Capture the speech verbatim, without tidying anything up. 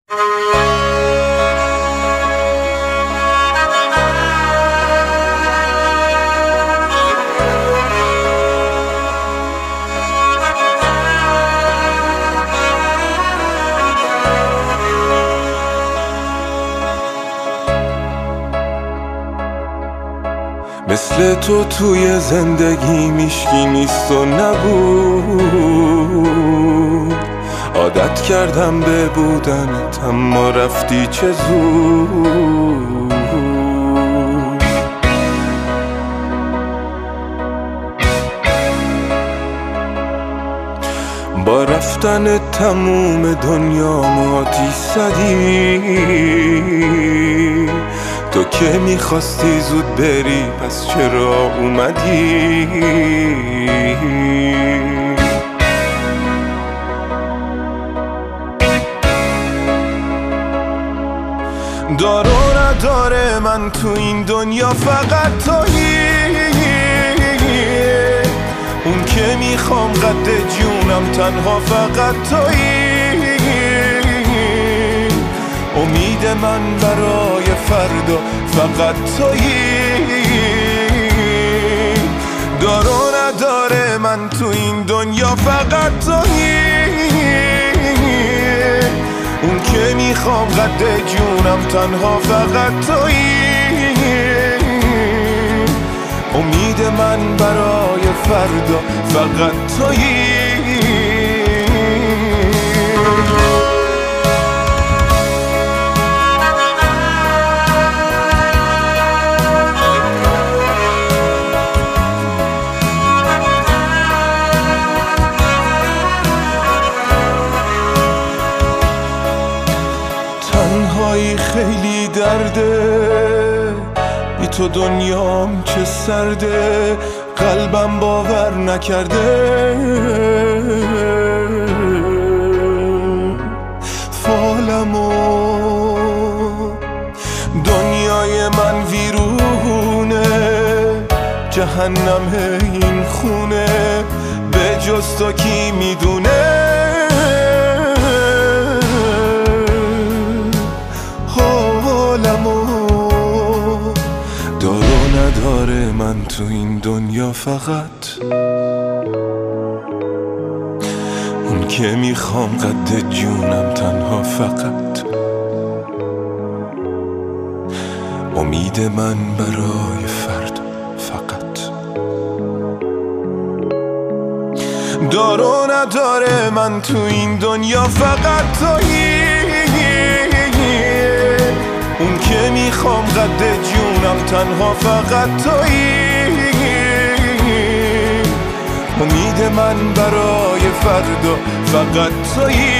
مثل تو توی زندگی میشکی نیست و نبود، عادت کردم به بودنت اما رفتی چه زود. با رفتن تموم دنیا آتیش زدی، تو که میخواستی زود بری پس چرا اومدی؟ دار و نداره من تو این دنیا فقط تویی، اون که میخوام قد جونم تنها فقط تویی. امید من برای فردا فقط تویی، دار و نداره من تو این دنیا فقط تویی، اون که میخوام قد جونم تنها فقط تویی. امید من برای فردا فقط تویی. تنهایی خیلی درده، بی تو دنیام چه سرده، قلبم باور نکرده. فالمو دنیای من ویرونه، جهنم این خونه، به جز تو کی میدونه؟ نداره من تو این دنیا فقط اون که میخوام قد جونم تنها فقط. امید من برای فردا فقط. دار و نداره من تو این دنیا فقط تویی، اون که میخوام قد جونم تنها فقط تویی. امید من برای فردا فقط تویی.